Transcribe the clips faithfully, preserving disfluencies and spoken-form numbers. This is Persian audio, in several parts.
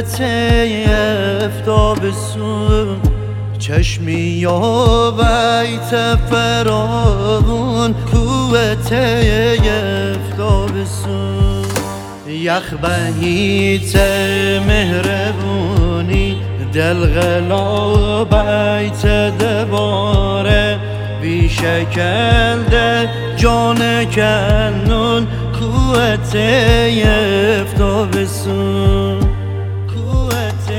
قوت افتابسون چشمی یا بیت فراون قوت افتابسون یخ بهیت مهربونی دل غلا بیت دباره بی شکل ده جان کنون قوت افتابسون قوت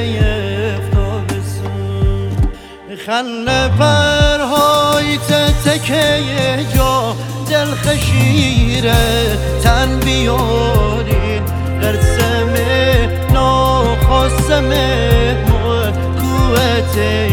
افتابسون خل پرهای تتکه جا دل خشیره تن بیارین قرسم ناخواستم مهمون قوت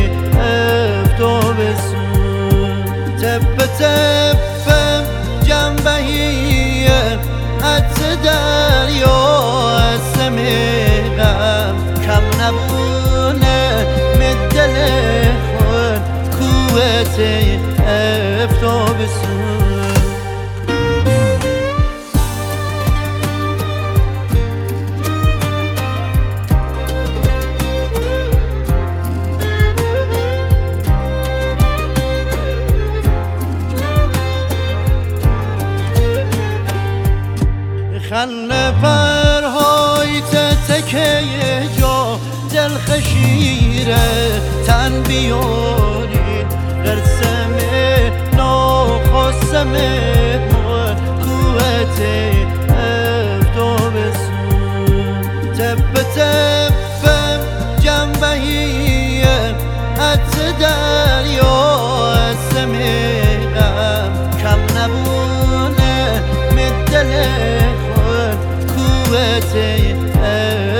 افتابسون تپ تپم جنبهیه حت دریا اسم غم کم نبونه مدل خود قوت افتابسون خل پرهای تتکه جا دل خشیره تن بیارین قرسم ناخواستم مهمون قوت افتابسون تپ تپم جنبهیه حت دریا اسم غم کم نبونه مدل قوت